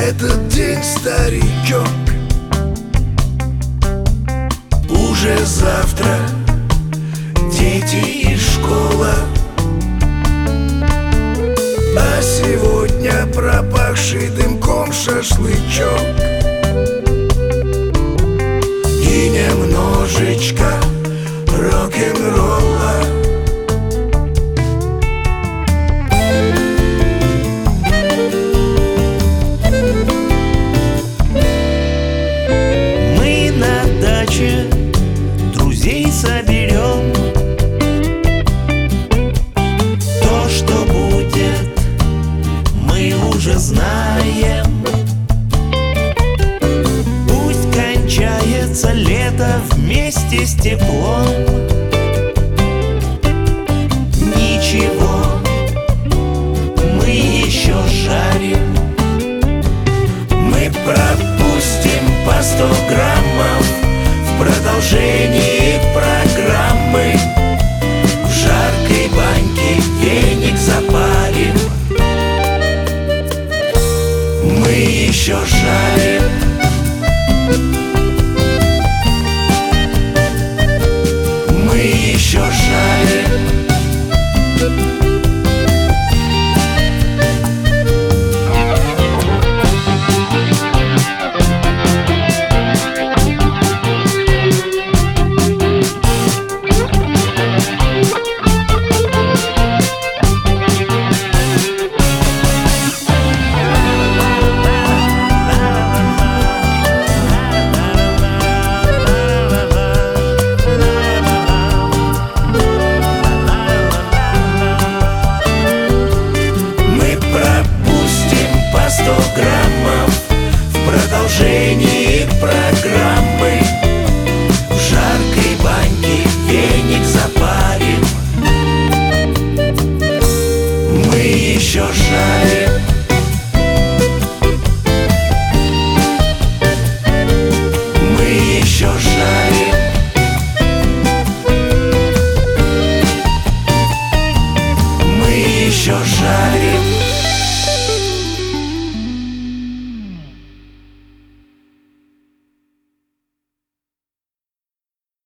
этот день, старичок. Уже завтра дети и школа, а сегодня пропахший дымком шашлычок и немножечко рок-н-ролла. Мы на даче друзей соберем. То, что будет, мы уже знаем. Пусть кончается лето вместе с теплом. Ничего, мы еще жарим. Мы пропустим по 100 граммов в продолжении программы. В жаркой баньке веник запарим. Мы еще жарим.